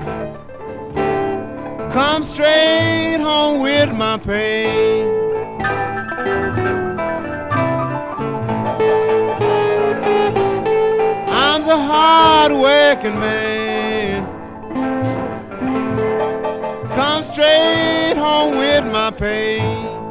Come straight home with my pay. I'm the hard-working man. Come straight home with my pay.